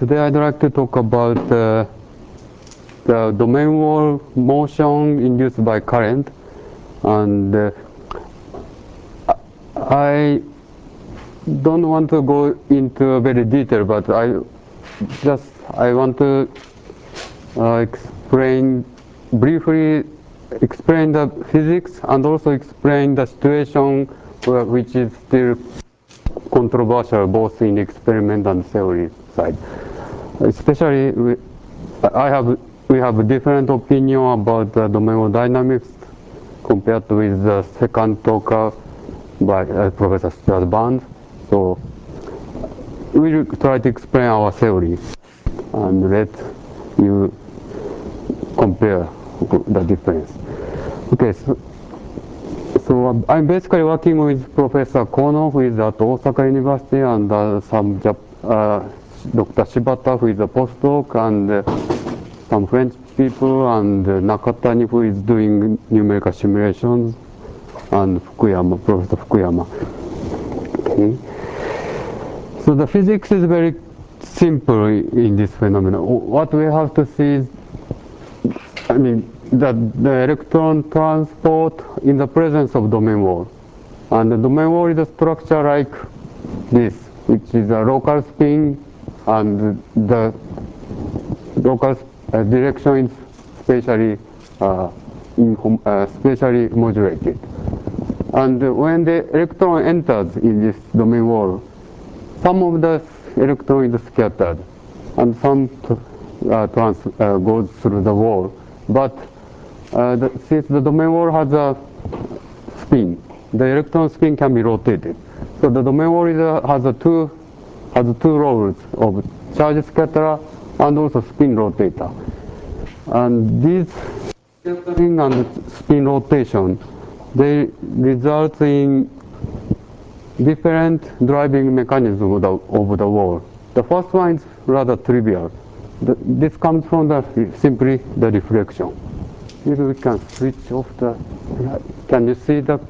Today I'd like to talk about the domain wall motion induced by current, and I don't want to go into very detail, but I want to briefly explain the physics and also explain the situation which is still controversial both in experiment and theory side. Especially we have a different opinion about the domain wall dynamics compared with the second talker by Professor Stuart Barnes. So we'll try to explain our theory and let you compare the difference. Okay, so I'm basically working with Professor Kono, who is at Osaka University, and Dr. Shibata, who is a postdoc, and some French people, and Nakatani, who is doing numerical simulations, and Professor Fukuyama. Okay. So the physics is very simple in this phenomenon. What we have to see is, the electron transport in the presence of domain wall. And the domain wall is a structure like this, which is a local spin, and the local direction is spatially modulated. And when the electron enters in this domain wall, some of the electron is scattered, and some goes through the wall. But since the domain wall has a spin, the electron spin can be rotated. So the domain wall has two roles of charge scatterer and also spin rotator. And these scattering and spin rotation, they result in different driving mechanisms of the wall. The first one is rather trivial. This comes from simply the reflection. Maybe we can switch off the. Can you see the?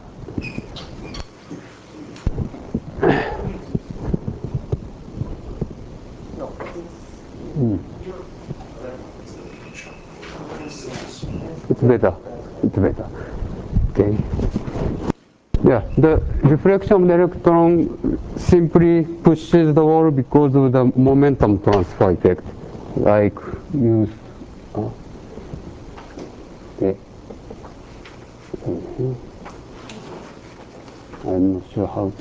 It's better. It's better. Okay. Yeah, the reflection of the electron simply pushes the wall because of the momentum transfer effect. Like use okay. I'm not sure how.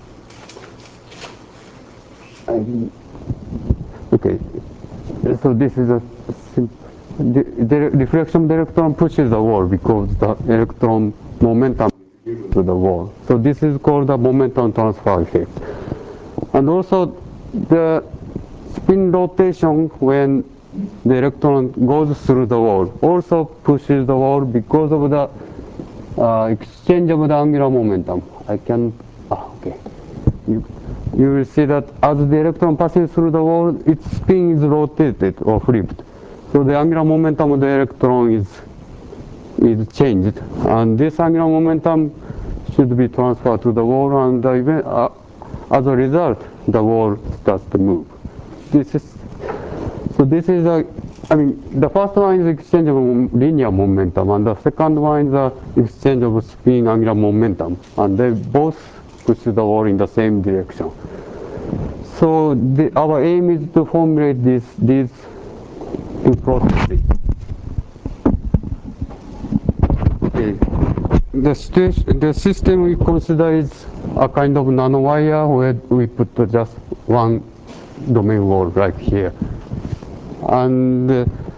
Okay, so this is the reflection of the electron pushes the wall because the electron momentum to the wall. So this is called the momentum transfer effect. And also the spin rotation when the electron goes through the wall also pushes the wall because of the exchange of the angular momentum. Okay. You will see that as the electron passes through the wall, its spin is rotated or flipped. So the angular momentum of the electron is changed, and this angular momentum should be transferred to the wall, and as a result, the wall starts to move. The first one is exchange of linear momentum, and the second one is the exchange of spin angular momentum, and they both push the wall in the same direction. So our aim is to formulate these two processes. Okay. The system we consider is a kind of nanowire where we put just one domain wall right here. And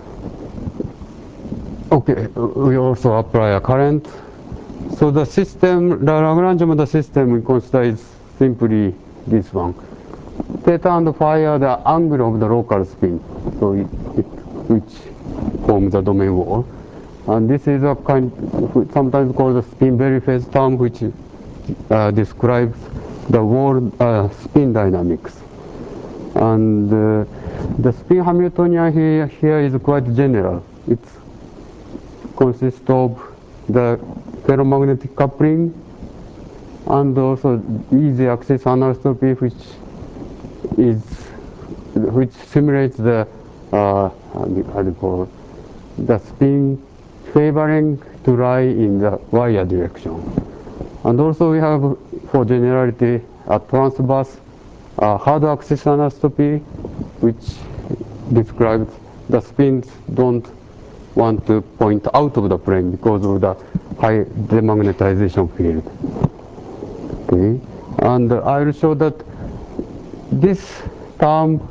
okay, we also apply a current. So the Lagrange of the system we consider is simply this one. Theta and phi are the angle of the local spin, so which forms the domain wall. And this is a kind, sometimes called the spin Berry phase term, which describes the wall spin dynamics. And the spin Hamiltonian here is quite general. It consists of the ferromagnetic coupling and also easy axis anisotropy, which is which simulates the how do you call the spin favoring to lie in the y direction. And also we have, for generality, a transverse hard axis anisotropy, which describes the spins don't want to point out of the plane because of the high demagnetization field. Okay, and I will show that this term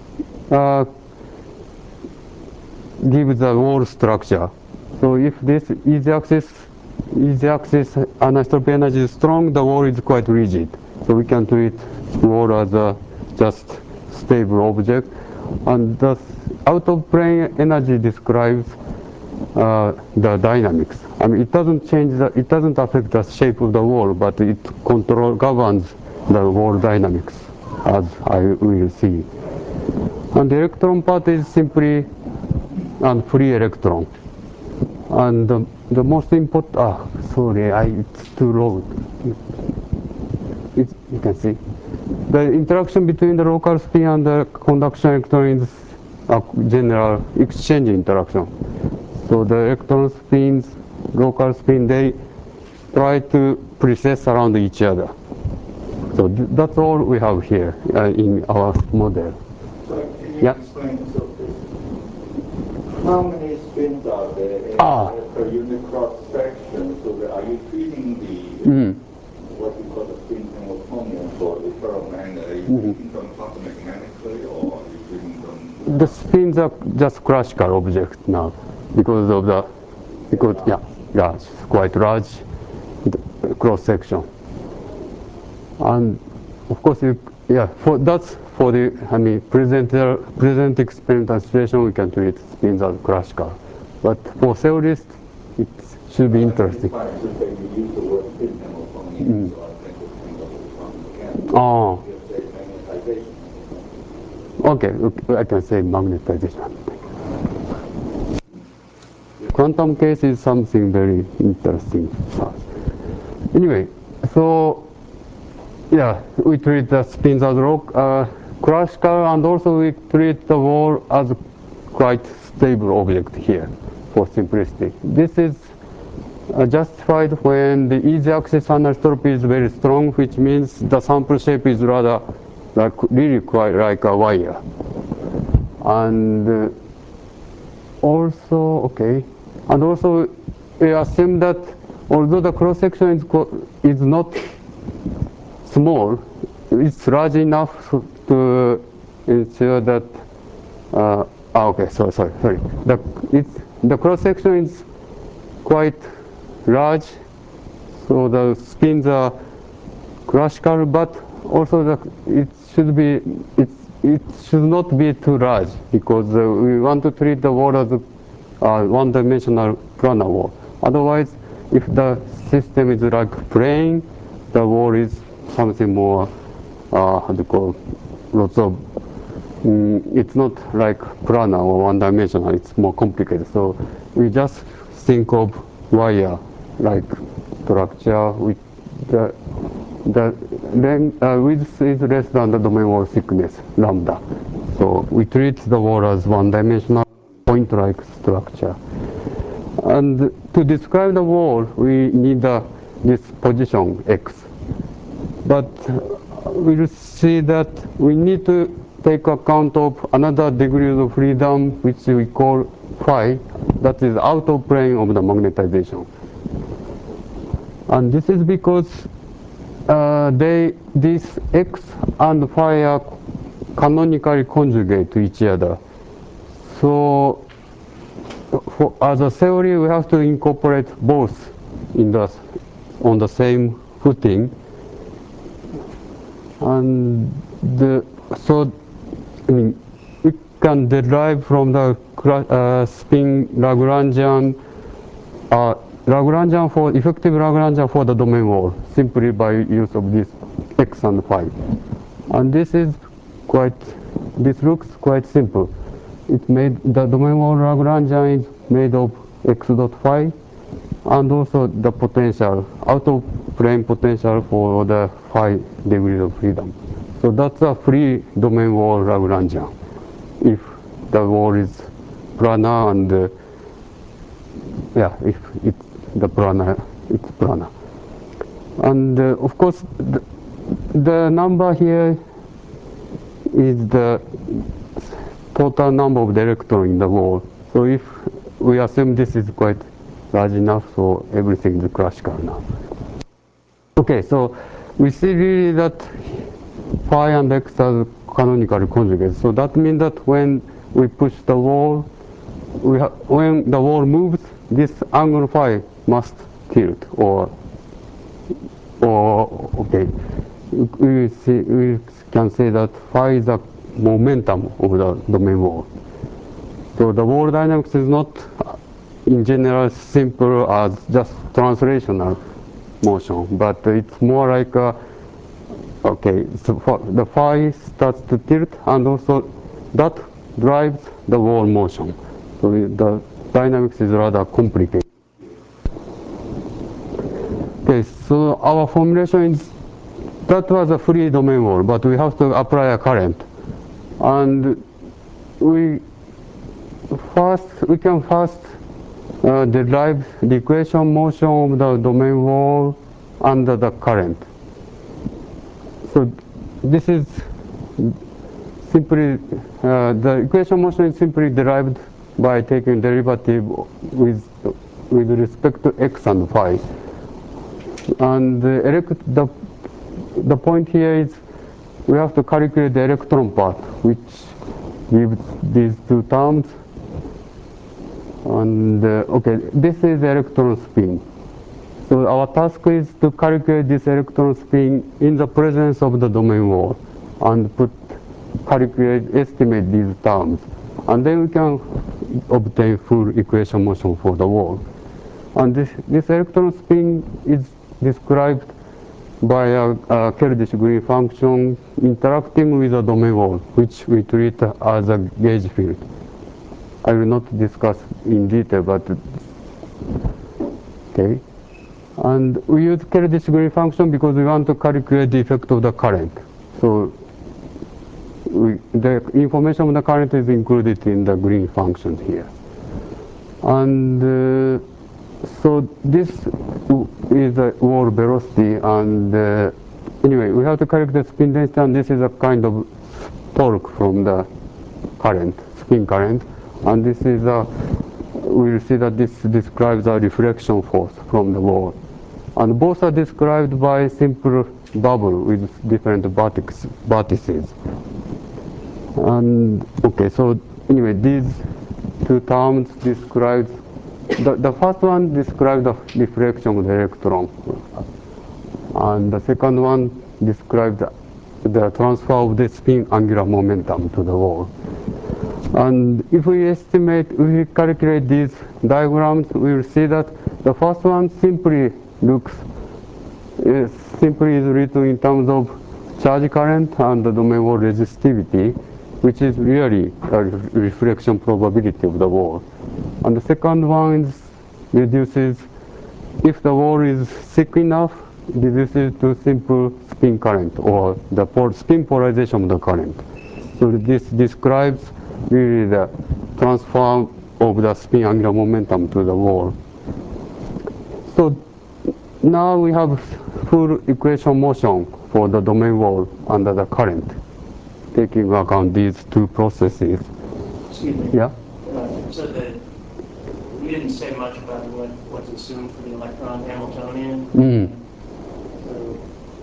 gives a wall structure. So if this easy-axis anisotropy energy is strong, the wall is quite rigid. So we can treat wall as a just stable object. And the out-of-plane energy describes the dynamics. I mean, it doesn't change it doesn't affect the shape of the wall, but it governs the wall dynamics, as I will see. And the electron part is simply a free electron. And the most important, sorry, it's too low. You can see. The interaction between the local spin and the conduction electron is a general exchange interaction. So the electron spins, local spin, they try to precess around each other. So that's all we have here in our model. So can you explain how many spins are there per unit cross section? So are you treating the what you call the spin Hamiltonian for the ferromagnet? Are you treating them quantum mechanically, or are you treating them? The spins are just classical objects now because of the quite large cross section. And of course, that's for the present experimental situation, we can treat spins as classical. But for theorists, it should be interesting. Okay, I can say magnetization. Quantum case is something very interesting. Anyway, so we treat the spins as classical, and also we treat the wall as quite stable object here for simplicity. This is justified when the easy axis anisotropy is very strong, which means the sample shape is rather really quite like a wire. And also we assume that although the cross section is not small, it's large enough to ensure that sorry. The cross section is quite large, so the spins are classical, but also it should not be too large, because we want to treat the wall as a one-dimensional planar wall. Otherwise, if the system is like plane, the wall is something more lots of it's not like planar or one-dimensional, it's more complicated. So we just think of wire-like structure with the width is less than the domain wall thickness, lambda. So we treat the wall as one-dimensional point-like structure. And to describe the wall, we need this position x. But we'll see that we need to take account of another degree of freedom, which we call phi, that is out of plane of the magnetization. And this is because this x and phi are canonically conjugate to each other. So as a theory, we have to incorporate both on the same footing. And we can derive from the spin Lagrangian effective Lagrangian for the domain wall simply by use of this x and phi. And this looks quite simple. The domain wall Lagrangian is made of x dot phi, and also the potential, out of plane potential for the phi degree of freedom. So that's a free domain wall Lagrangian. If the wall is planar and if it's the planar, it's planar. And of course, the number here is the total number of the electrons in the wall. So if we assume this is quite large enough, so everything is classical now. Okay, so we see really that phi and x are canonical conjugates. So that means that when we push the wall, when the wall moves, this angle phi must tilt, or okay, we can say that phi is the momentum of the domain wall. So the wall dynamics is not in general simple as just translational motion, but it's more like so the phi starts to tilt, and also that drives the wall motion. So the dynamics is rather complicated. Okay, so our formulation is that was a free domain wall, but we have to apply a current, and we can first derive the equation motion of the domain wall under the current. So this is simply the equation motion is simply derived by taking derivative with respect to x and phi. And the point here is we have to calculate the electron part, which gives these two terms. And okay, this is electron spin. So our task is to calculate this electron spin in the presence of the domain wall and estimate these terms. And then we can obtain full equation motion for the wall. And this electron spin is described by a Keldysh-Green function interacting with the domain wall, which we treat as a gauge field. I will not discuss in detail, but okay. And we use Keldysh-Green function because we want to calculate the effect of the current. So the information of the current is included in the Green functions here. And so this is the wall velocity, and anyway, we have to calculate the spin density, and this is a kind of torque from the current, spin current, and this is we'll see that this describes a reflection force from the wall. And both are described by simple bubble with different vertices. And okay, so anyway, these two terms describe the first one describes the reflection of the electron, and the second one describes the transfer of the spin angular momentum to the wall. And if we calculate these diagrams, we will see that the first one simply is written in terms of charge current and the domain wall resistivity, which is really a reflection probability of the wall. And the second one reduces, if the wall is thick enough, reduces to simple spin current, or the spin polarization of the current. So this describes really the transfer of the spin angular momentum to the wall. So now we have full equation motion for the domain wall under the current, taking into account these two processes. Excuse me. Yeah? So you didn't say much about what's assumed for the electron Hamiltonian. So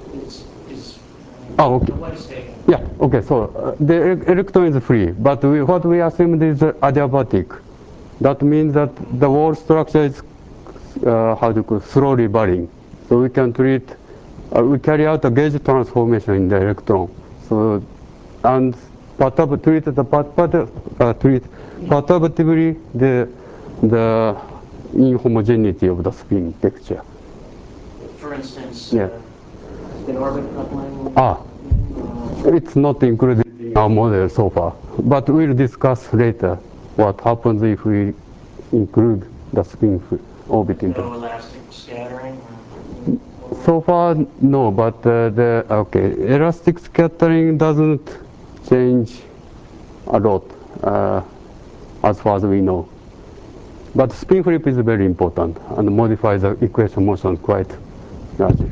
okay. What is taken? Yeah, okay, so the electron is free, but what we assumed is adiabatic. That means that the wall structure is slowly varying. So we can we carry out a gauge transformation in the electron. So, and treat perturbatively the inhomogeneity of the spin texture. For instance, Yeah. in orbit coupling. It's not included in our model so far, but we'll discuss later what happens if we include the spin orbit into. No elastic scattering. So far, no, but elastic scattering doesn't change a lot as far as we know. But spin flip is very important and modifies the equation motion quite largely.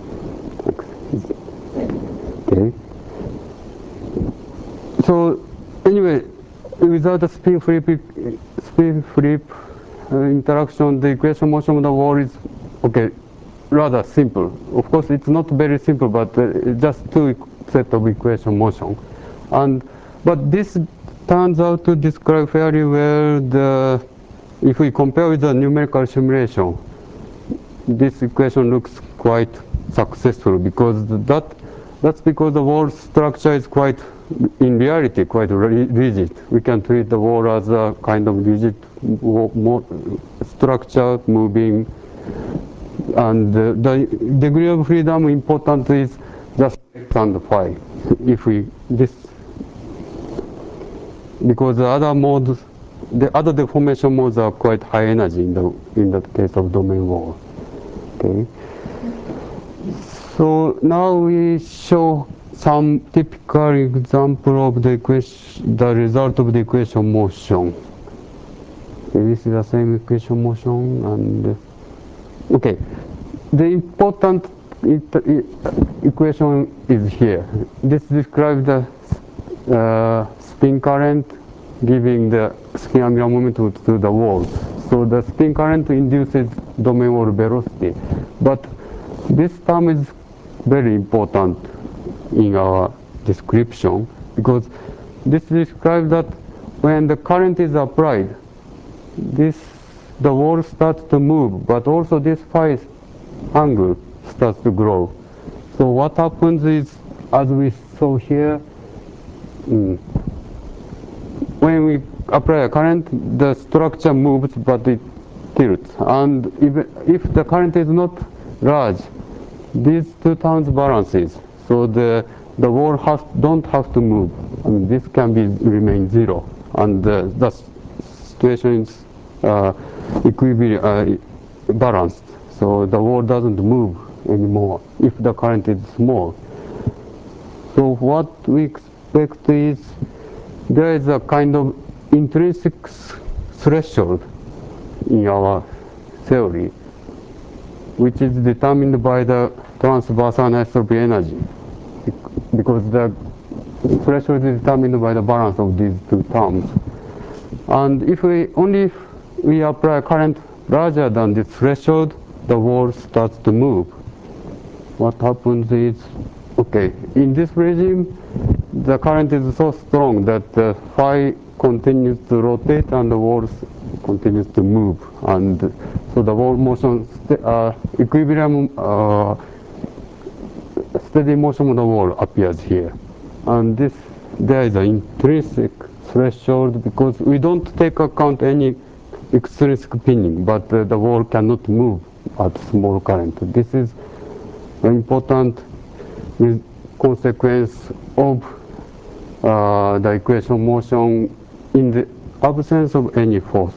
Okay. So anyway, without the spin flip interaction, the equation motion of the wall is rather simple. Of course, it's not very simple, but just two set of equation motion. But this turns out to describe fairly well if we compare with the numerical simulation. This equation looks quite successful because that's because the wall structure is in reality quite rigid. We can treat the wall as a kind of rigid structure moving, and the degree of freedom important is just x and phi. Because the other modes, the other deformation modes are quite high energy in the case of domain wall. Okay. So now we show some typical example of the result of the equation motion. Okay, this is the same equation motion, and the important equation is here. This describes the spin current giving the spin angular momentum to the wall. So the spin current induces domain wall velocity. But this term is very important in our description because this describes that when the current is applied, the wall starts to move, but also this phi angle starts to grow. So what happens is, as we saw here, when we apply a current, the structure moves, but it tilts. And if the current is not large, these two terms balances. So the wall don't have to move. I mean, this can remain zero, and the situation is balanced. So the wall doesn't move anymore if the current is small. So what we expect is there is a kind of intrinsic threshold in our theory, which is determined by the transverse anisotropy energy, because the threshold is determined by the balance of these two terms. And if we apply a current larger than this threshold, the wall starts to move. What happens is, in this regime, the current is so strong that the phi continues to rotate and the wall continues to move. And so the wall motion, equilibrium, steady motion of the wall appears here. And there is an intrinsic threshold because we don't take account any extrinsic pinning, but the wall cannot move at small current. This is an important consequence of the equation motion in the absence of any force.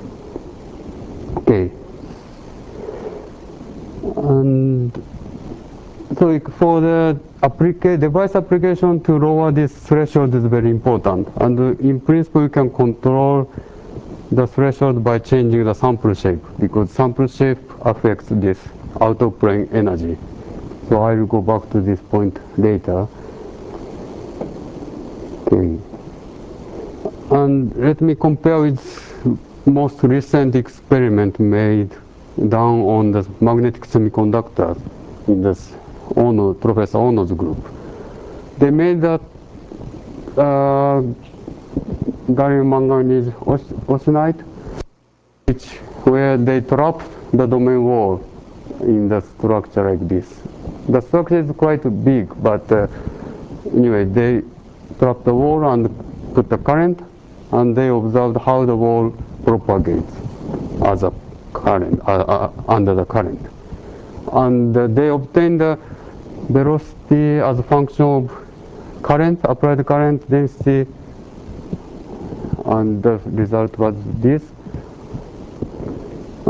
And so for the device application to lower this threshold is very important. And in principle, you can control the threshold by changing the sample shape, because sample shape affects this out-of-plane energy. So I will go back to this point later. And let me compare with most recent experiment made done on the magnetic semiconductors in this Professor Ono's group. They made that gallium manganese austenite, where they trapped the domain wall in the structure like this. The structure is quite big, but anyway, they trapped the wall and put the current, and they observed how the wall propagates as a current under the current, and they obtained the velocity as a function of applied current density, and the result was this.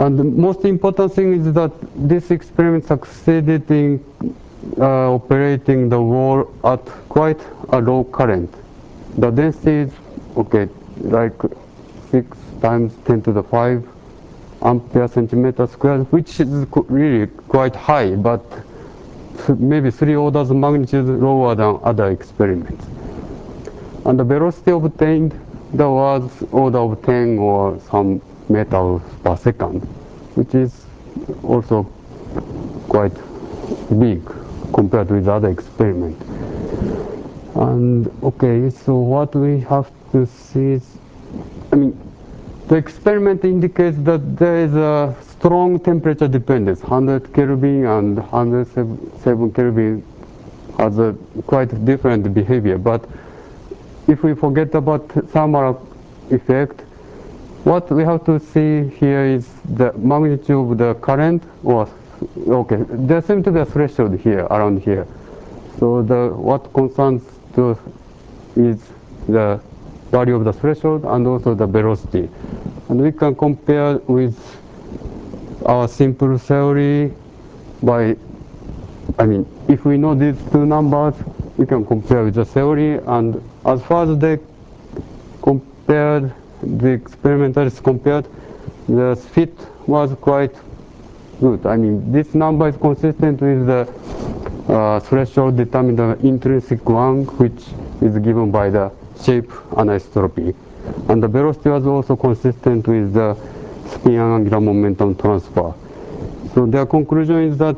And the most important thing is that this experiment succeeded in operating the wall at quite a low current. The density is okay, like 6 times 10 to the 5 ampere centimeter squared, which is really quite high, but maybe 3 orders of magnitude lower than other experiments. And the velocity obtained, that was order of 10 or some meters per second, which is also quite big compared with other experiments. And okay, so what we have to see is, I mean, the experiment indicates that there is a strong temperature dependence. 100 Kelvin and 107 Kelvin has a quite different behavior. But if we forget about thermal effect, what we have to see here is the magnitude of the current, or okay, there seems to be a threshold here, around here. So what concerns is the value of the threshold and also the velocity. And we can compare with our simple theory by, I mean, if we know these two numbers, we can compare with the theory, and as far as they compared, the experimentalists compared, the fit was quite good. I mean, this number is consistent with the threshold determined the intrinsic one, which is given by the shape anisotropy. And the velocity was also consistent with the spin angular momentum transfer. So their conclusion is that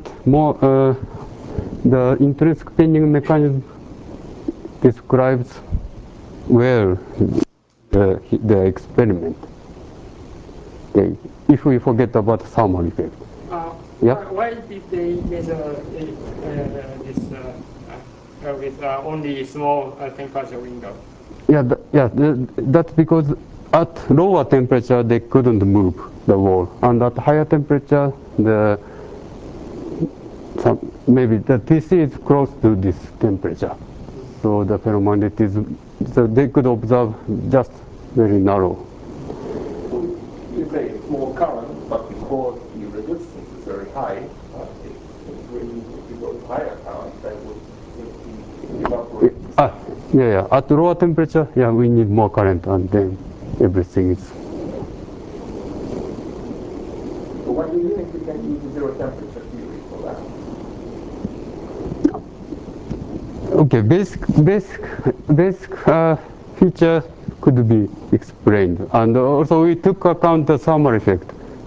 the intrinsic bending mechanism describes well the experiment. Okay. If we forget about thermal effect. Yeah? Why did they measure this with only small temperature window? That's because at lower temperature they couldn't move the wall, and at higher temperature maybe the TC is close to this temperature, so the ferromagnetism, so they could observe just very narrow. You say it's more current, but because the resistance is very high, if you go to higher current, that would evaporate. At lower temperature, we need more current, and then everything is. So what do you think we can use the zero temperature theory for that? Okay, basic feature could be explained, and also we took account the thermal effect.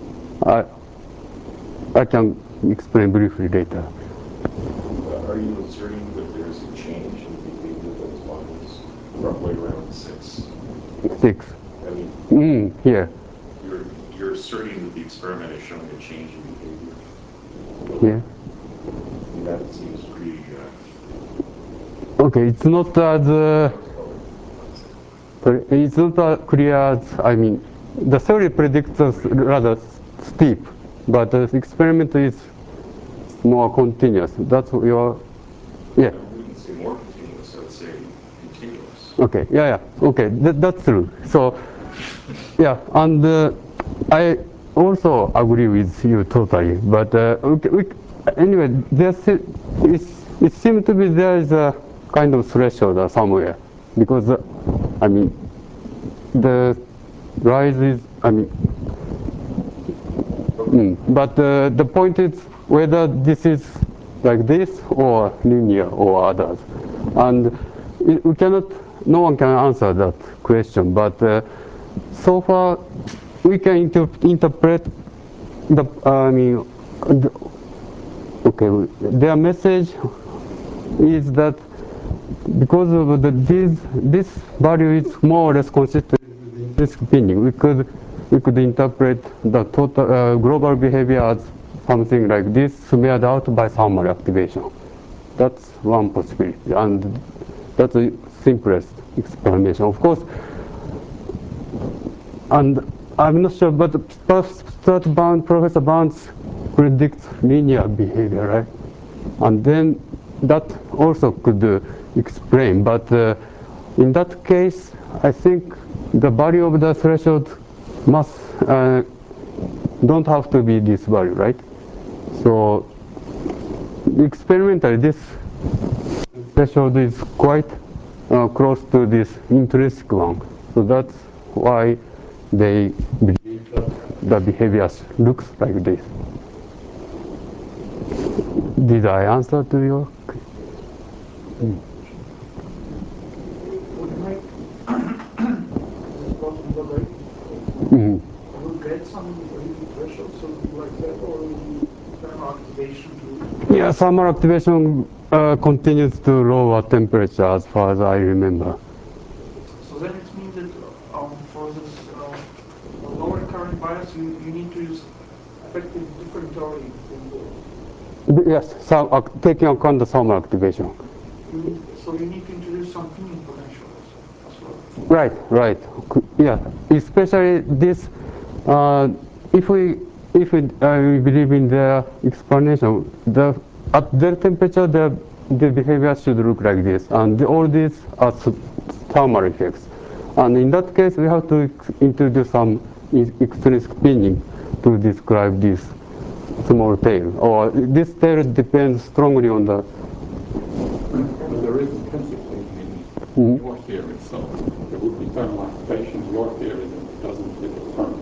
I can explain briefly later. Are you asserting that there's a change in the behavior of those bodies roughly around 6? 6. I mean, here. You're asserting that the experiment is showing a change in behavior. Here. And that seems pretty. Okay, it's not as clear as, I mean, the theory predicts rather steep, but the experiment is more continuous. That's your, I wouldn't say more continuous, I would say continuous. Okay, okay, that's true. So, and I also agree with you totally, but anyway, it seems to be there is a kind of threshold somewhere, because I mean, the rise is, I mean, but the point is whether this is like this or linear or others, and no one can answer that question. But so far, we can interpret their message is that because of this value is more or less consistent with this bending, we could interpret the total global behavior as something like this, smeared out by thermal activation. That's one possibility, and that's the simplest explanation. Of course, and I'm not sure, but Professor Barnes predicts linear behavior, right? And then that also could explain, but in that case, I think the value of the threshold must don't have to be this value, right? So experimentally, this threshold is quite close to this intrinsic one. So that's why they believe that the behavior looks like this. Did I answer to your? Will get some threshold, so like that, or will thermal activation to? Yeah, thermal activation continues to lower temperature as far as I remember. So then it means that for this lower current bias, you need to use effective differential input. Yes, taking account the thermal activation. So you need to introduce some pinning potential as well. Right. Yeah, especially this. If we believe in their explanation, at their temperature, the behavior should look like this, and all these are thermal effects. And in that case, we have to introduce some extrinsic pinning to describe this small tail. Or this tail depends strongly on the. But there is intrinsic thinking in your theory, so there would be thermal activation in your theory that doesn't fit the thermal.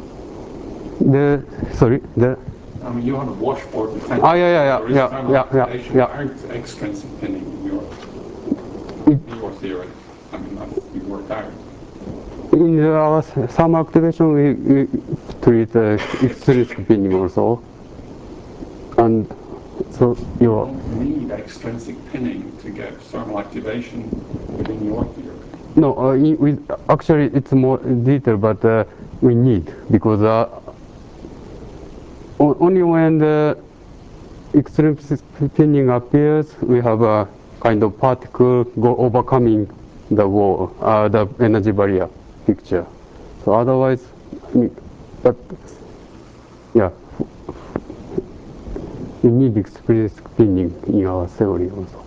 I mean, you have a washboard potential. Yeah. There is thermal activation and extrinsic pinning in your theory. I mean, that's been worked out. In our thermal activation, we treat extrinsic pinning also. And so you don't need extrinsic pinning to get thermal activation within your theory. No, actually it's more detailed, but we need, because only when the extrinsic pinning appears, we have a kind of particle overcoming the wall, the energy barrier picture. So otherwise, but yeah, we need extrinsic pinning in our theory also.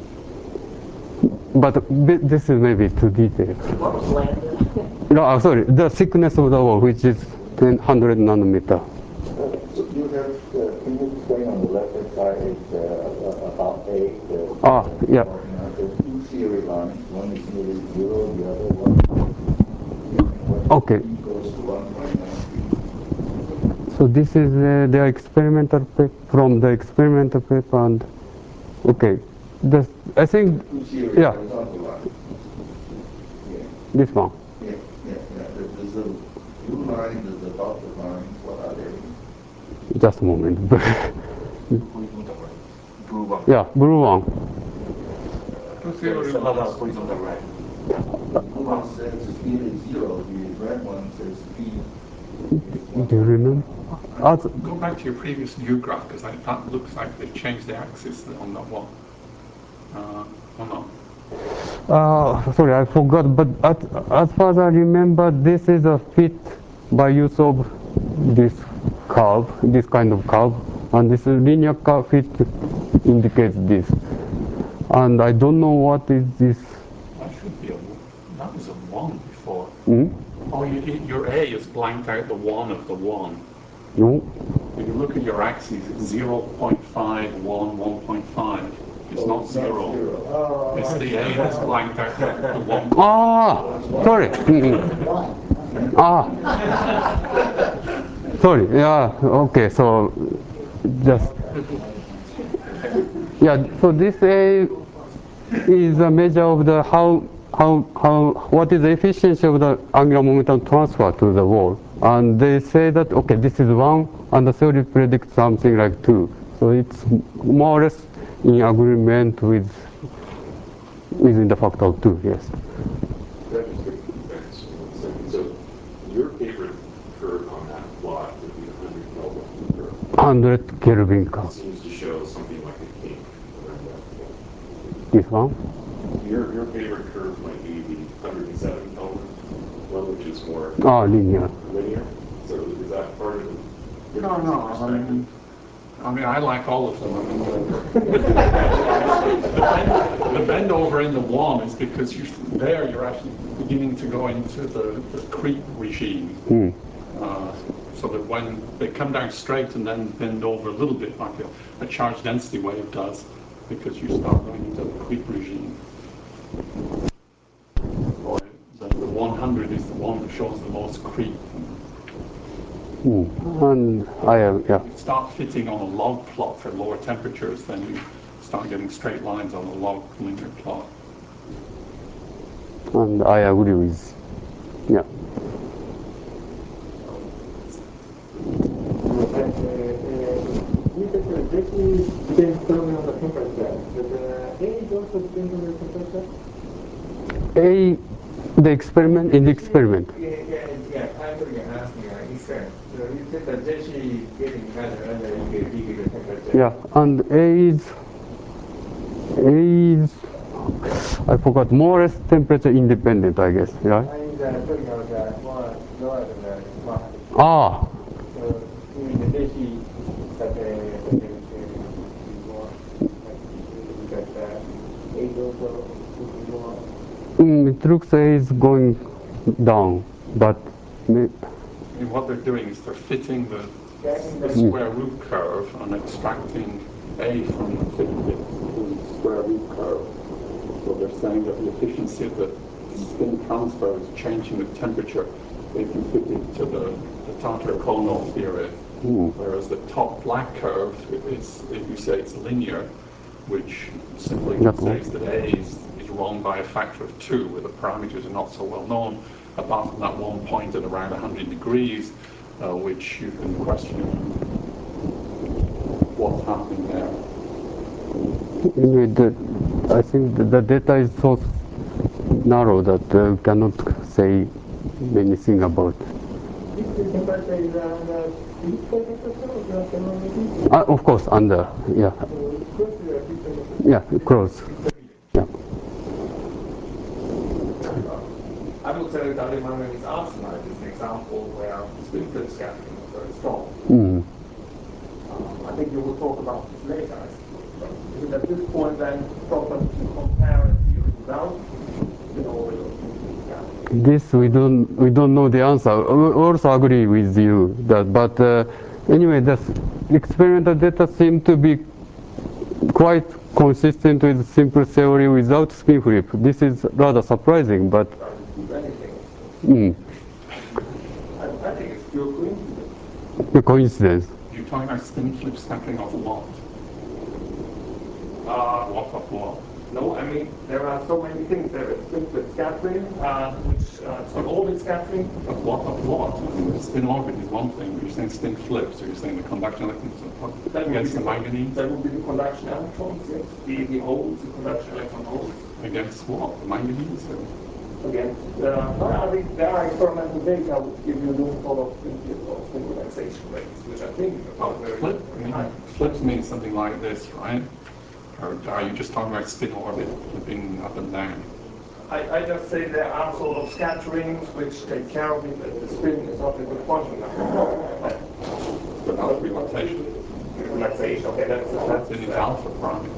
But this is maybe too detailed. What was lambda? No, sorry, the thickness of the wall, which is 100 nanometer. So you have, can you explain on the left-hand side, it's about 8. Yeah. There's 2 theory lines. One is nearly 0, the other one Okay. goes to 1.93. So this is the experimental paper, from the experimental paper, and okay. I think, yeah. This one. Yeah. There's a blue line, there's a dotted line. What are they? Just a moment. Blue one. Yeah, blue one. Blue one says speed is 0. The red one says speed. Do you remember? Go back to your previous view graph, because that looks like they've changed the axis on that one. Sorry, I forgot, but as far as I remember, this is a fit by use of this curve, this kind of curve, and this linear curve fit indicates this. And I don't know what is this. That should be that was a 1 before. Hmm? Oh, your A is blanked out the 1 of the 1. No. When you look at your axes, it's 0.5, 1, 1.5. It's not 0. It's the A that's blanked out the 1. Sorry. Sorry. Yeah. Okay. So just. Yeah. So this A is a measure of the what is the efficiency of the angular momentum transfer to the wall. And they say that, okay, this is 1, and the theory predicts something like 2. So it's more or less in agreement within the factor of 2, yes. That just took 2 seconds. So your favorite curve on that plot would be the 100 Kelvin curve. 100 Kelvin curve. It seems to show something like a kink around that point. This one? Your favorite curve might be the 107 Kelvin one, which is more linear. So is that part of it? No. I mean, I like all of them. I mean, the bend over in the 1 is because you're actually beginning to go into the creep regime. so that when they come down straight and then bend over a little bit, like a charge density wave does, because you start going into the creep regime. Or the 100 is the one that shows the most creep. And yeah. You start fitting on a log plot for lower temperatures, then you start getting straight lines on a log linear plot. And I agree with, yeah. You said that this depends only on the temperature, but A is also depends on the temperature? The experiment in the experiment. Yeah, I know you asked me, he said, so you said that JC is getting better and then you get bigger the temperature. Yeah, and A is, I forgot, more or less temperature independent, I guess, right? And talking about more lower than the 100. Ah, So you mean the JC that more, that A is also more. it looks A is going down, but What they're doing is they're fitting the square root curve and extracting A from the fitted square root curve. So they're saying that the efficiency of the spin transfer is changing with temperature if you fit it to the Tartar-Kono theory. Whereas the top black curve is, if you say it's linear, which simply says that A is wrong by a factor of 2, where the parameters are not so well known, apart from that one point at around 100 degrees, which you can question what's happening there. anyway, I think the data is so narrow that we cannot say anything about. This temperature is the physical temperature of the thermometer? Of course, under, yeah. So it's close to the physical temperature? Yeah, close. Yeah. I would say that aluminum arsenide is an example where spin flip scattering is very strong. I think you will talk about this later, I suppose. But is it at this point then proper to compare a theory without the knowledge of spin flip scattering? This we don't know the answer. We also agree with you that, but anyway, the experimental data seem to be quite consistent with simple theory without spin flip. This is rather surprising, but. I think it's pure coincidence. The coincidence. You're talking about spin flip scattering of what? What of what? No, I mean, there are so many things. There is spin flip scattering, which spin orbit scattering. Of what? Of what? I mean, spin orbit is one thing, but you're saying spin flip, so you're saying the conduction electrons against the manganese? That would be the conduction electrons, yes. The holes, the conduction electron holes. Against what? The manganese? Or? Against, I think there are experimental data which give you this sort of synchronization rates, which I think are very high. Flips means something like this, right? Or are you just talking about spin orbit flipping up and down? I just say there are sort of scatterings which take care of it, that the spin is not in the quantum number. Without relaxation. Relaxation, okay, that's in its alpha parameter.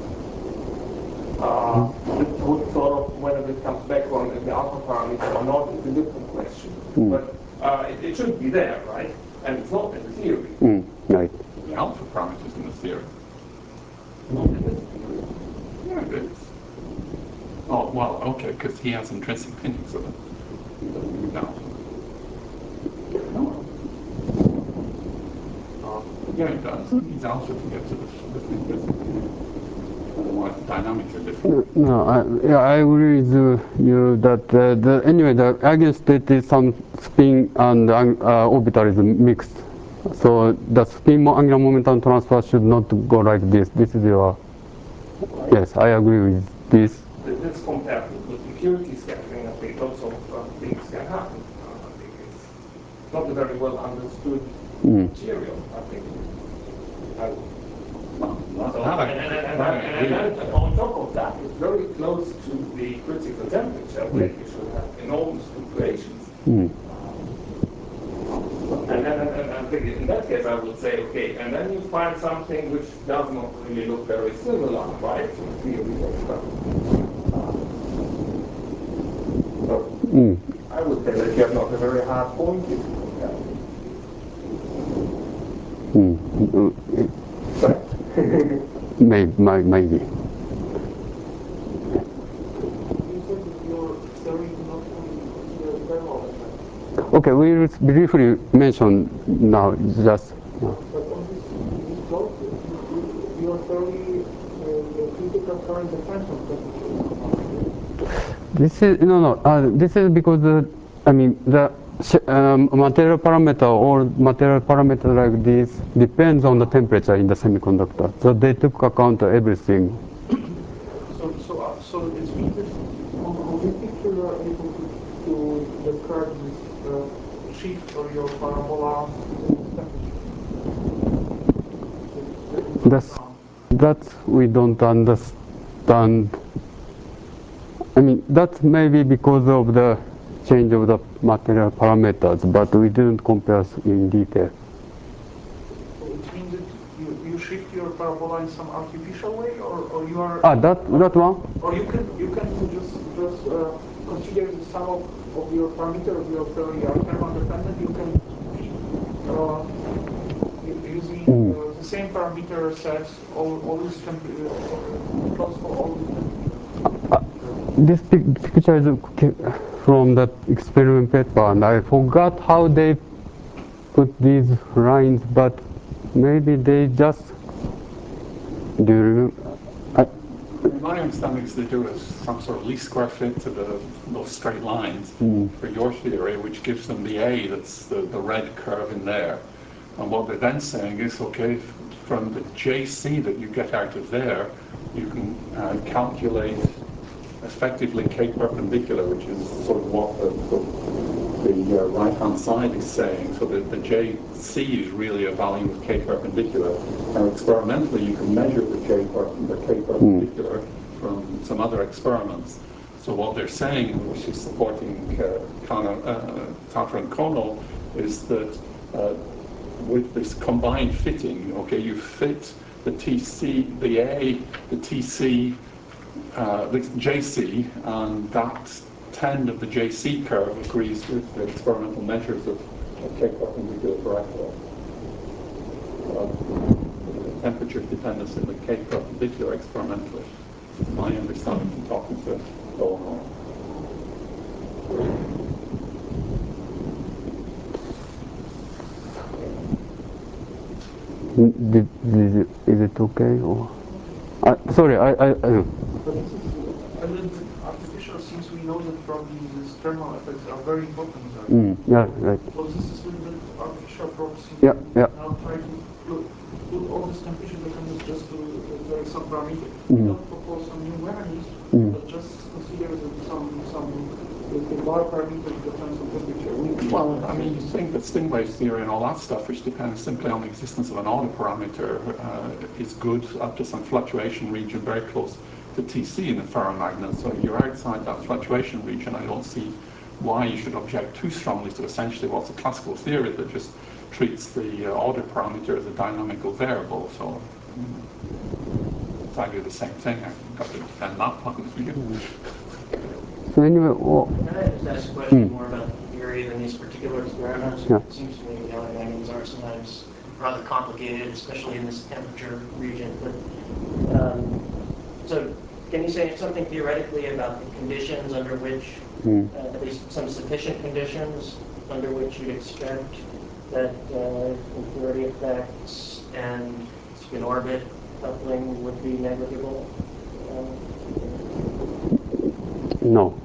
This would sort of, whether this comes back on in the alpha parameter or not is a different question. But it should be there, right? And it's not in the theory. Right. The alpha parameter is in the theory. Not in this theory. Yeah, it is. Oh, well, okay, because he has intrinsic pinning, so that he doesn't use alpha. No. Yeah, it does. It needs alpha to get to the intrinsic pinning. Otherwise, the dynamics are different. No, I agree with you that anyway, the eigenstate is some spin and orbital is mixed. So the spin angular momentum transfer should not go like this. This is your. Yes, I agree with this. This compared with impurity scattering, I think lots of things can happen. I think it's not a very well understood material. I think. And on top of that, it's very close to the critical temperature where you should have enormous fluctuations. And I think in that case I would say, okay, and then you find something which does not really look very similar, right, to the theory of stuff. So I would say that you have not a very hard point. Maybe. Okay, we will briefly mention now just. But on this plot, your theory, the critical current depends on temperature. This is this is because I mean the material parameter or material parameter like this depends on the temperature in the semiconductor. So they took account of everything. So it means that on this picture you are able to describe this shift of your parabola temperature. That we don't understand. I mean, that may be because of the change of the material parameters, but we didn't compare in detail. So it means that you shift your parabola in some artificial way, or you are... That one? Or you can just consider the sum of your parameter of your theory are thermal dependent. You can using the same parameter sets always can be close for all the temperatures. This picture is from that experiment paper, and I forgot how they put these lines, but maybe they just do you remember? My understanding is they do some sort of least square fit to those straight lines for your theory, which gives them the A, that's the red curve in there. And what they're then saying is, okay, from the JC that you get out of there, you can calculate effectively K perpendicular, which is sort of what the right-hand side is saying. So the JC is really a value of K perpendicular. Now experimentally, you can measure the K perpendicular from some other experiments. So what they're saying, which is supporting Tatra and Kono, is that with this combined fitting, okay, you fit the TC, the A, the TC, the JC, and that trend of the JC curve agrees with the experimental measures of K perpendicular for equal. Temperature dependence in the K perpendicular experimentally. My understanding from talking to Dolan. Is it okay? Or sorry, But this is a little bit artificial since we know that from these thermal effects are very important. Yeah, right. So this is a little bit artificial approach. Yeah. Now try to put all this temperature dependence just to vary some parameter. Not propose some new remedies, but just consider that the bar parameter depends on temperature. Well, I mean, you think that sting wave theory and all that stuff, which depends simply on the existence of an autoparameter, is good up to some fluctuation region very close to TC in the ferromagnet. So if you're outside that fluctuation region, I don't see why you should object too strongly to essentially what's a classical theory that just treats the autoparameter as a dynamical variable. So if I do the same thing, I've got to defend that point of view. So anyway, Can I just ask a question more about the theory than these particular experiments? Yeah. It seems to me the automagnons are sometimes rather complicated, especially in this temperature region. But so, can you say something theoretically about the conditions under which, at least some sufficient conditions under which you'd expect that impurity effects and spin orbit coupling would be negligible? No.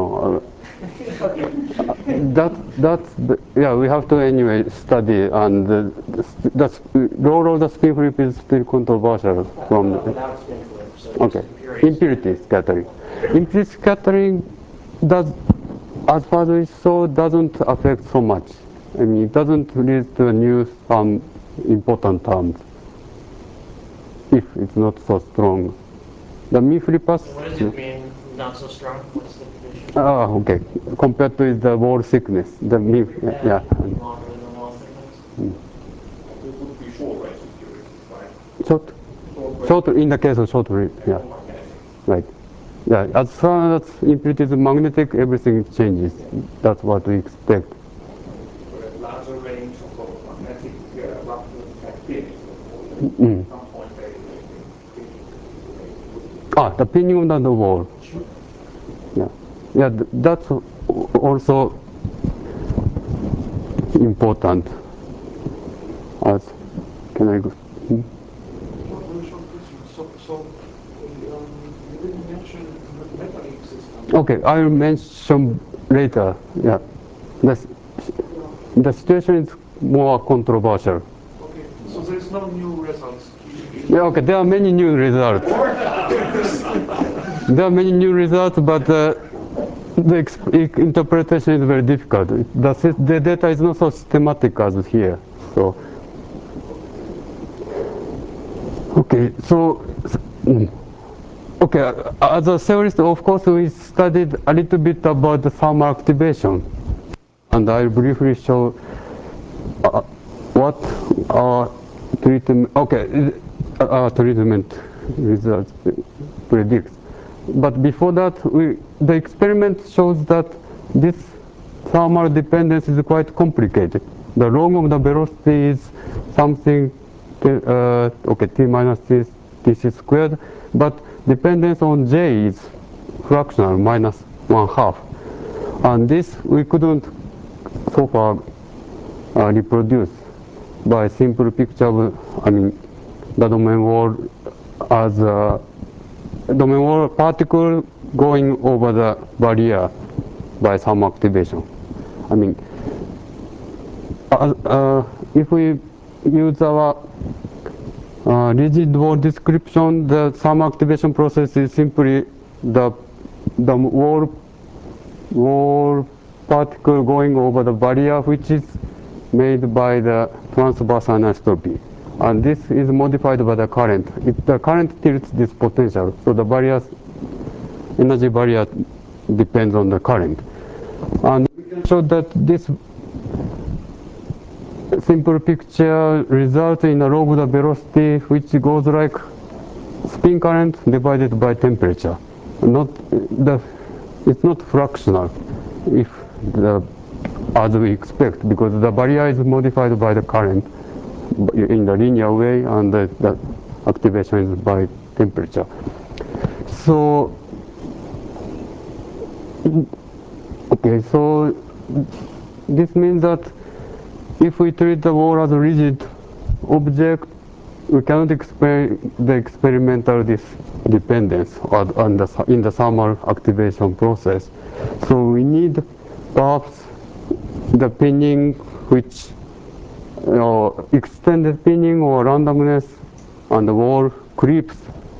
Yeah, we have to anyway study, and the role of the spin flip is still controversial. Without spin flip, so Okay, impurity scattering. Impurity scattering does, as far as we saw, doesn't affect so much. I mean, it doesn't lead to new important terms if it's not so strong. The Mi flippers. So what does it mean? Not so strong? What's the condition? Okay. Compared to the wall thickness, the Mi, yeah. Longer than the wall thickness? It would be short range security, right? Short in the case of short range, yeah. Right. Yeah, as far as impurity is magnetic, everything changes. That's what we expect. But larger range of sort of magnetic rupture effect theory. Mm. At some point The pinning on the wall. Yeah, yeah, that's also important. As can I go? Very short question. So you didn't mention the metallic system. Okay, I will mention later. Yeah, the situation is more controversial. Okay, so there's no new results. Yeah, okay, there are many new results. There are many new results, but the interpretation is very difficult. The data is not so systematic as here. So, okay, so, okay, as a theorist, of course, we studied a little bit about the thermal activation, and I'll briefly show what our treatment. Okay. Treatment results predicts. But before that, the experiment shows that this thermal dependence is quite complicated. The log of the velocity is something, t minus tc squared, but dependence on j is fractional, minus 1/2. And this we couldn't so far reproduce by simple picture of, the domain wall as a domain wall particle going over the barrier by thermal activation. If we use our rigid wall description, the thermal activation process is simply the wall particle going over the barrier, which is made by the transverse anisotropy. And this is modified by the current. If the current tilts this potential, so the energy barrier depends on the current. And we can show that this simple picture results in a log of the velocity which goes like spin current divided by temperature. It's not fractional as we expect, because the barrier is modified by the current in the linear way, and the activation is by temperature. So, okay, so this means that if we treat the wall as a rigid object, we cannot explain the experimental dependence in the thermal activation process. So we need perhaps the pinning, which extended pinning or randomness on the wall creeps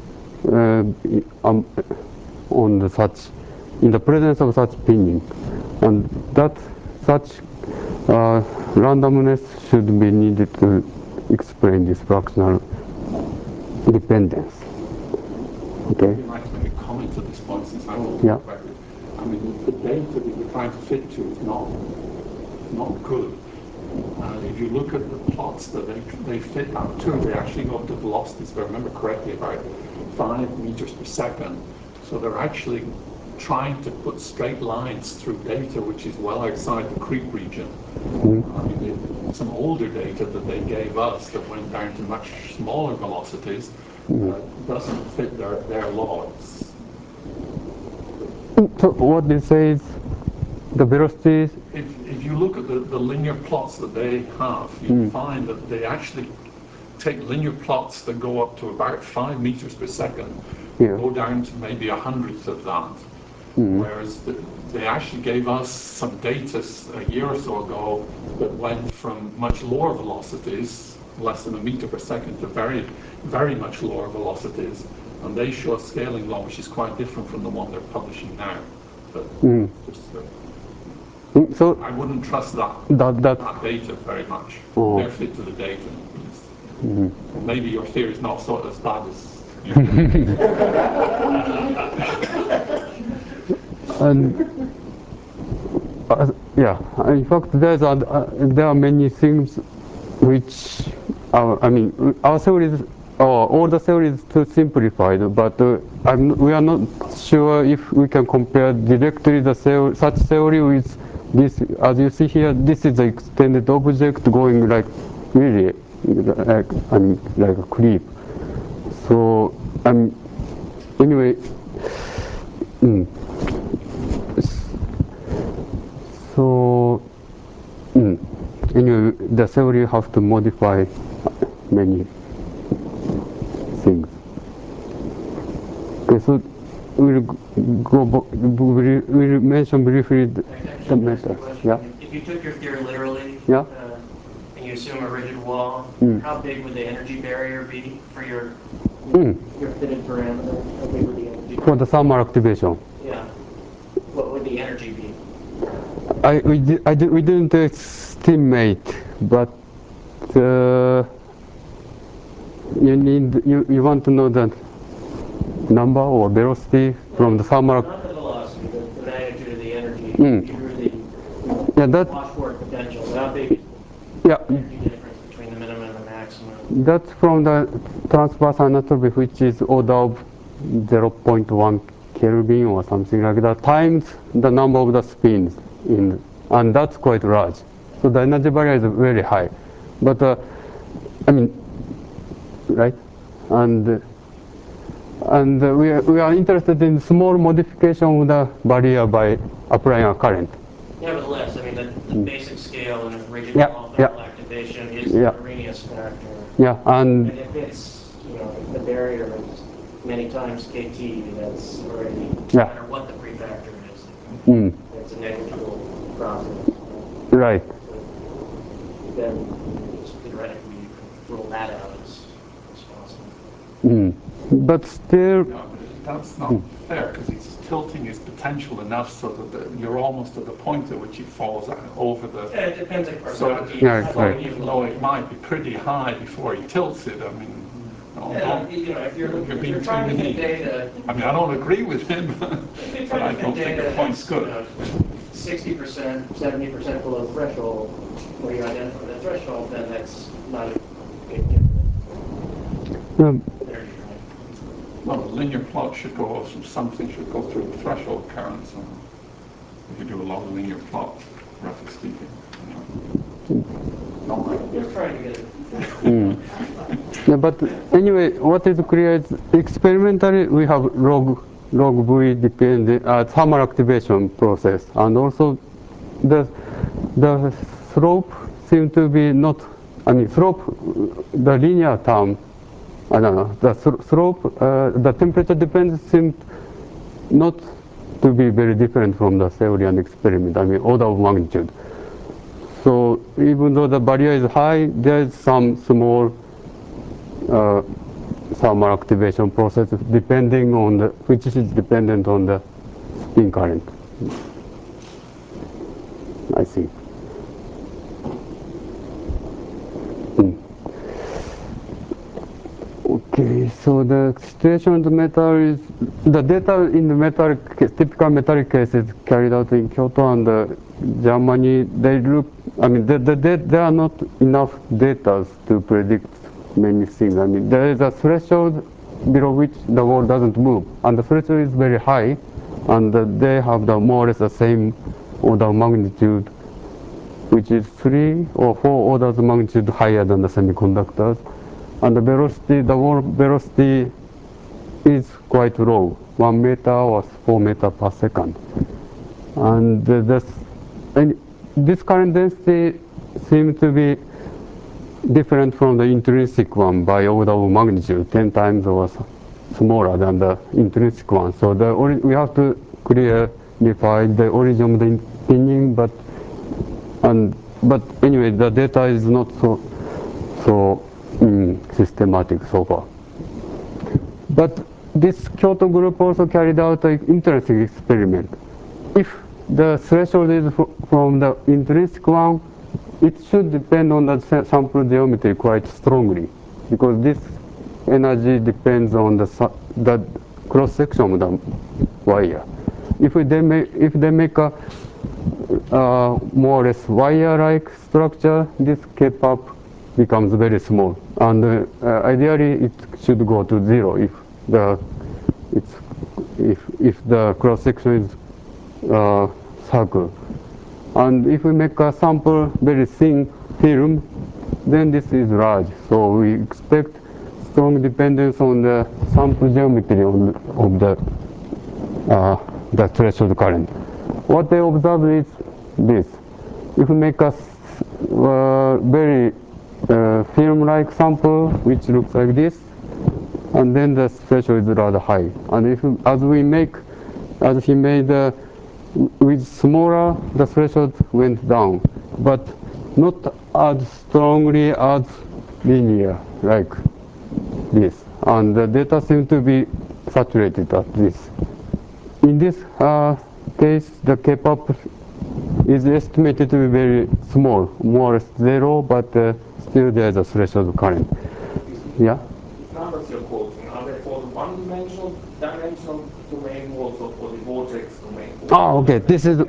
in the presence of such pinning, and that such randomness should be needed to explain this fractional dependence. Okay. I'd like to make a comment at this point, since I will Yeah. The data that you're trying to fit to is not good. If you look at the plots that they fit out to, they actually go up to velocities, if I remember correctly, about 5 meters per second. So they're actually trying to put straight lines through data which is well outside the creep region. Some older data that they gave us that went down to much smaller velocities doesn't fit their logs. So what they say is the velocities. If you look at the linear plots that they have, you find that they actually take linear plots that go up to about 5 meters per second, go down to maybe 1/100th of that. Whereas they actually gave us some data a year or so ago that went from much lower velocities, less than 1 meter per second, to very, very much lower velocities. And they show a scaling law which is quite different from the one they're publishing now. But So I wouldn't trust that data very much. They're fit to the data. Maybe your theory is not so as bad as you And in fact, there are many things which our theories, all the theories too simplified. But we are not sure if we can compare directly such theory with this, as you see here, this is the extended object going like really like like a creep. So anyway, so anyway, the theory have to modify many things. Okay, so we'll mention briefly the methods. Yeah. If you took your theory literally, Yeah. And you assume a rigid wall, how big would the energy barrier be for your fitted parameter? How big would the energy For the thermal activation. Yeah. What would the energy be? We didn't estimate, but you want to know the number or velocity from the thermal. Not the velocity, the magnitude of the energy. You drew the washboard potential. How big is the energy difference between the minimum and the maximum? That's from the transverse anisotropy, which is order of 0.1 Kelvin or something like that, times the number of the spins and that's quite large. So the energy barrier is very high. But right? And we are interested in small modification of the barrier by applying a current. Nevertheless, the basic scale in a rigid wall thermal activation is the Arrhenius factor. Yeah, and if it's, if the barrier is many times KT, that's already, no matter what the prefactor is, it's a negligible process. Right. So then, just theoretically, you can rule that out as possible. But still... No, that's not fair, because he's tilting his potential enough so that you're almost at the point at which he falls over the... Yeah, it depends, of course. So, even though it might be pretty high before he tilts it, if you're trying to fit data... I don't agree with him, but I don't think the point's good. 60%, 70% below threshold, where you identify the threshold, then that's not a big difference. Well, the linear plot should go, something should go through the threshold current, so if you do a lot of linear plot, roughly speaking. Just trying to get it. Yeah, but anyway, what is clear is experimentally we have log V dependent thermal activation process, and also the slope seems to be not. Slope, the linear term. I don't know. The slope, the temperature dependence seems not to be very different from the theory and experiment. Order of magnitude. So even though the barrier is high, there is some small thermal activation process depending on which is dependent on the spin current. I think. Okay, so the situation of the metal is the data in the typical metallic cases carried out in Kyoto and Germany. They look, there are not enough data to predict many things. There is a threshold below which the wall doesn't move, and the threshold is very high, and they have more or less the same order of magnitude, which is 3 or 4 orders of magnitude higher than the semiconductors. And the velocity, the wall velocity is quite low, 1 meter or 4 meters per second. And this current density seems to be different from the intrinsic one by order of magnitude, 10 times or smaller than the intrinsic one. So we have to clarify the origin of the pinning, but anyway, the data is not so systematic so far. But this Kyoto group also carried out an interesting experiment. If the threshold is from the intrinsic one, it should depend on the sample geometry quite strongly, because this energy depends on the cross section of the wire. If they make a more or less wire-like structure, this K-pop becomes very small, and ideally it should go to 0 if the cross section is circle. And if we make a sample very thin film, then this is large. So we expect strong dependence on the sample geometry of the threshold current. What they observe is this. If we make a very film-like sample, which looks like this, and then the threshold is rather high. And if as he made with smaller, the threshold went down, but not as strongly as linear like this. And the data seem to be saturated at this. In this case, the K-pop is estimated to be very small, more or less zero, but still there is a threshold current. Yeah? These numbers you're quoting, are they for the one-dimensional domain, also for the vortex domain? Oh, okay. This is.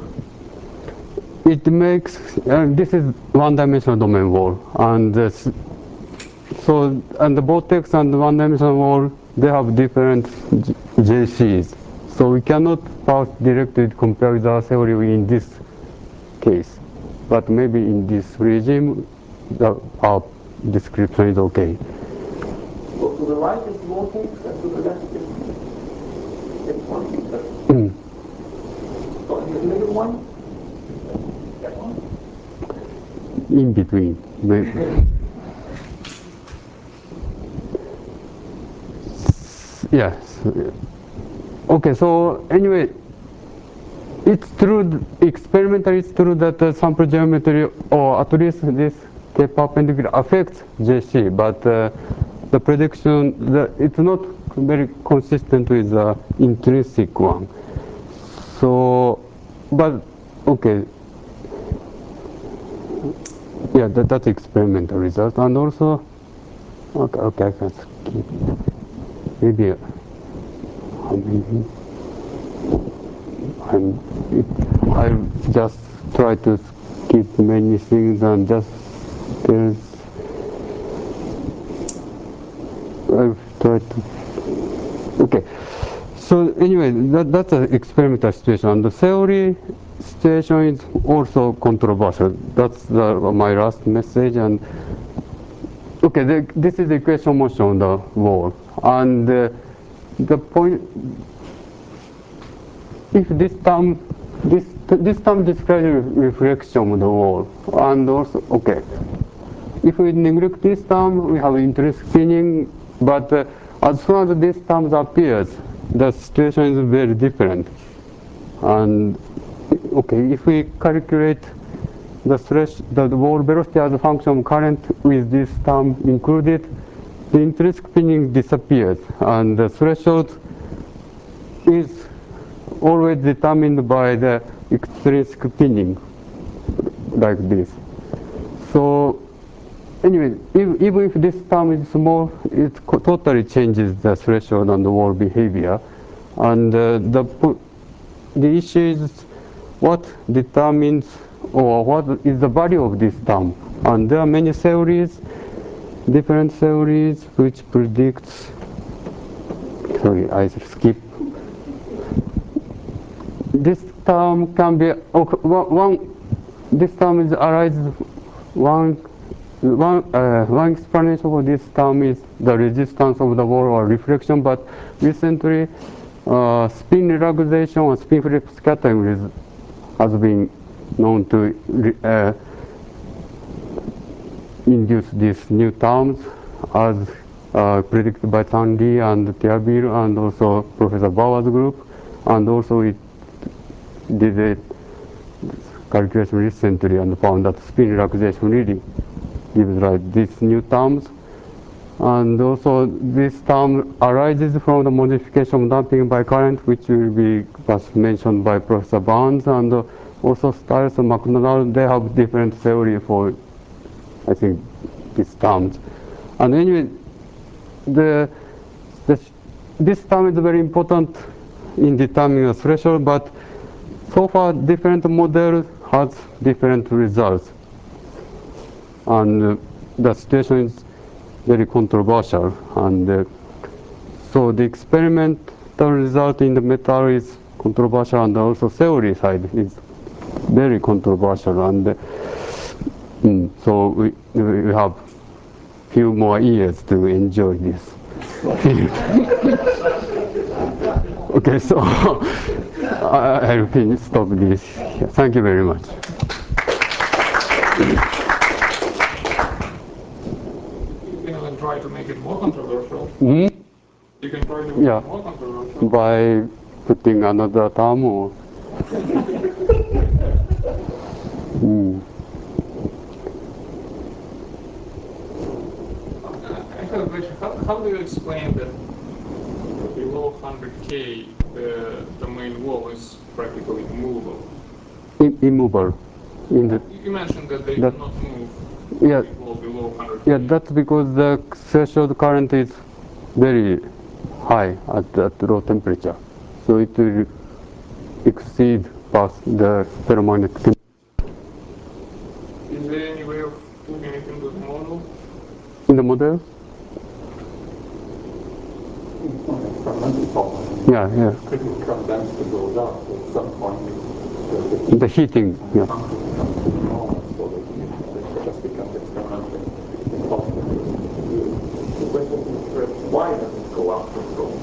It makes this is one-dimensional domain wall, and so and the vortex and the one-dimensional wall, they have different JCs. So we cannot pass directly compare with our theory in this case, but maybe in this regime, our description is okay. So to the right is the vortex, and to the left is one. So in the middle one, that one. In between. Yes. Okay, so anyway, it's true, experimentally it's true that the sample geometry, or at least this K-perpendicular affects JC, but the prediction, it's not very consistent with the intrinsic one. So, but, okay. Yeah, that's experimental result. And also, okay, I can skip. Maybe I'll just try to skip many things and just I'll try to. Okay. So anyway, that's an experimental situation. And the theory situation is also controversial. That's my last message. And okay, this is the equation motion on the wall. And the point, if this term describes reflection of the wall, and also, okay, if we neglect this term, we have intrinsic spinning, but as soon as this term appears, the situation is very different. And okay, if we calculate the wall velocity as a function of current with this term included, the intrinsic spinning disappears, and the threshold is always determined by the extrinsic spinning, like this. So anyway, even if this term is small, it totally changes the threshold and the wall behavior. And the issue is what determines, or what is the value of this term. And there are many theories, different theories which predicts, sorry, I skip. This term can be, this term is arises, one explanation for this term is the resistance of the wall or reflection, but recently spin relaxation or spin flip scattering has been known to induce these new terms as predicted by Tan Lee and Thierville and also Professor Bauer's group, and also it did a calculation recently and found that spin relaxation really gives rise to these new terms. And also this term arises from the modification of damping by current, which was mentioned by Professor Barnes, and also Stiles and McDonald. They have different theory for, I think, these terms. And anyway, this term is very important in determining the threshold, but so far different models has different results. And the situation is very controversial, and so the experimental result in the metal is controversial, and also theory side is very controversial, and so we have few more years to enjoy this. Okay, so I'll stop this. Thank you very much. You can try to make it more controversial. You can try to make it more controversial. By putting another term or. I have a question. How do you explain that below 100K the main wall is practically immovable? Immovable. You mentioned that they cannot move below 100K. Yeah, that's because the threshold current is very high at low temperature. So it will exceed past the ferromagnetic. Is there any way of putting it into the model? In the model? Yeah. Critical current density goes up at some point. The heating, yeah. So it just becomes experimentally impossible to do. The question is, why does it go up from gold?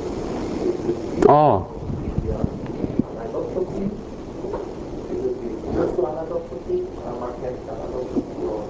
Anisotropy? Is it the crystal anisotropy, magnetic anisotropy, or?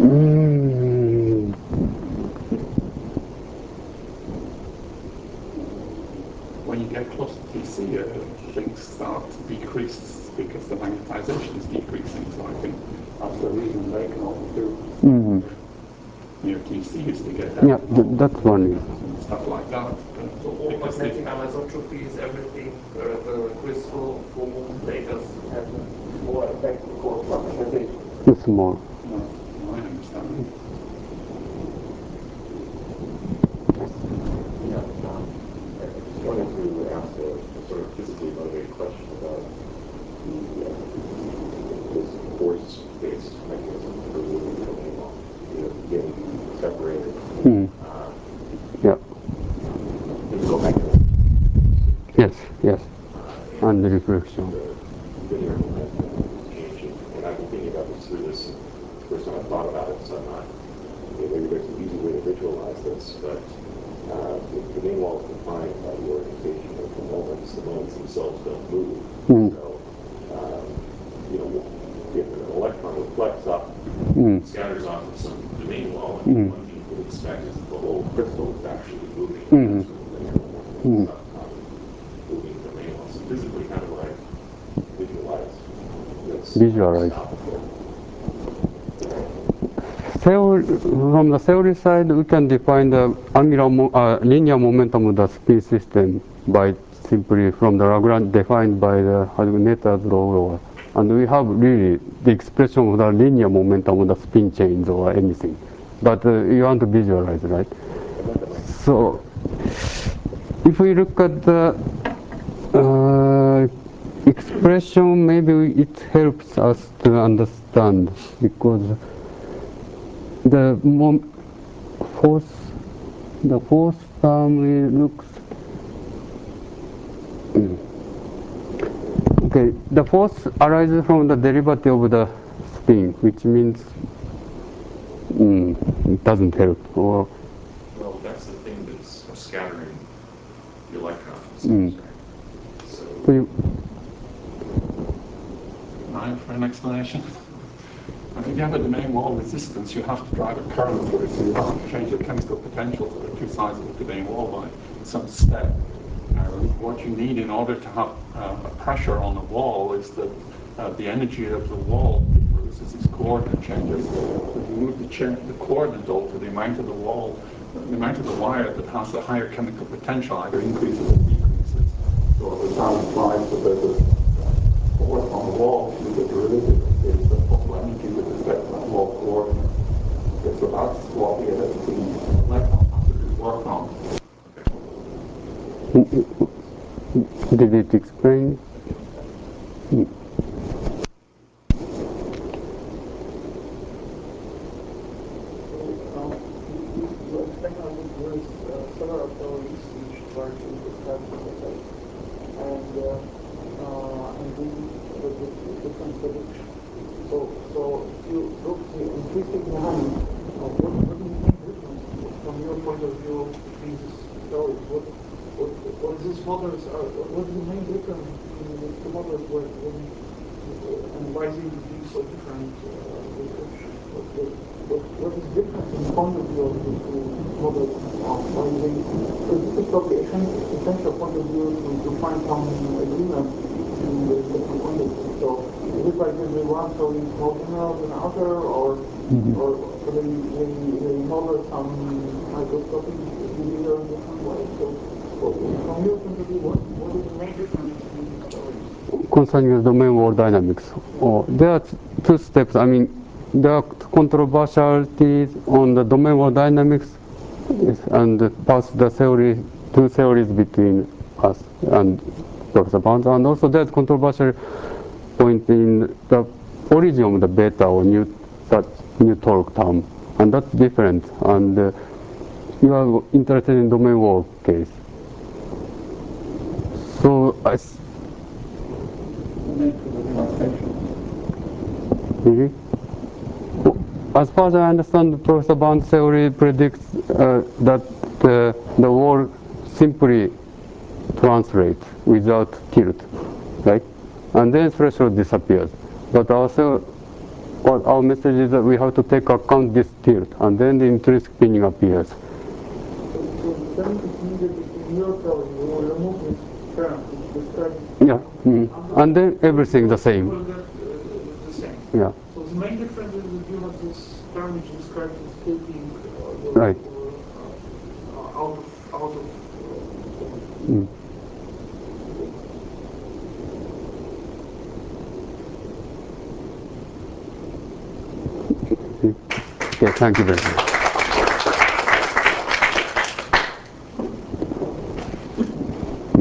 When you get close to DC, things start to decrease because the magnetization is decreasing. So I think that's the reason they can also do near DC is to get that. Yeah, that's one. And stuff like that. So all magnetic anisotropy is everything the crystal full moon data has more effect for magnetization. It's more. No, I understand. I wanted to ask a sort of physically motivated question about this force-based mechanism for moving the domain, getting separated. Physical mechanism. Yes. And the reflection. The linear momentum is changing, and I've been thinking about this through this. First time I thought about it, so I'm not. Maybe there's an easy way to visualize this, but the main wall is defined by the orientation of the moments. The moments themselves don't move. So, if an electron reflects up, scatters off of some domain wall, and one thing you would expect is that the whole crystal is actually moving. That's when the moving domain wall. So physically, how do I visualize this? From the theory side, we can define the linear momentum of the spin system by simply from the Lagrange defined by the Nether's law, and we have really the expression of the linear momentum of the spin chains or anything. But you want to visualize, right? So if we look at the expression, maybe it helps us to understand because the fourth term looks okay. The force arises from the derivative of the spin, which means it doesn't help. Or well, that's the thing that's scattering the electrons. So Time for an explanation. If you have a domain wall resistance, you have to drive a current through it, so you have to change the chemical potential for the two sides of the domain wall by some step. What you need in order to have a pressure on the wall is that the energy of the wall produces these coordinate changes. So if you move the coordinate alter, the amount of the wall, the amount of the wire that has the higher chemical potential either increases or decreases. So that implies that there's a force on the wall, which is the derivative is the total energy with respect to that wall coordinate. Okay, so that's what the electron has to do work on. did it explain? Several theories which try to describe the effect, and model with different prediction. So if you look at the implicit dynamics, what is the main difference from your point of view between these theories? What these models are? What is the main difference between these two models? And why they be so different? What is different in the point of view of these two models? Why they? Because this is probably essential point of view to find some agreement in the different point of view. So is it like the one theory is more general than the other, or they model some microscopic behavior in different ways? So from your point of view, what is the main difference between these theories? Concerning the domain world dynamics, there are two steps. I mean, there are controversialities on the domain world dynamics and pass the theory, two theories between us and Professor Barnes, and also there's controversial point in the origin of the beta or new torque term, and that's different. And you are interested in domain world case. So really? As far as I understand, Professor Barnes' theory predicts that the wall simply translates without tilt, right? And then threshold disappears. But also, our message is that we have to take account this tilt, and then the intrinsic spinning appears. So then it means that in your theory, you will remove this term, which describes. Yeah, and then everything the same. The same. Yeah. So the main difference is that you have this term which describes escaping Right. out of. Okay, thank you very much.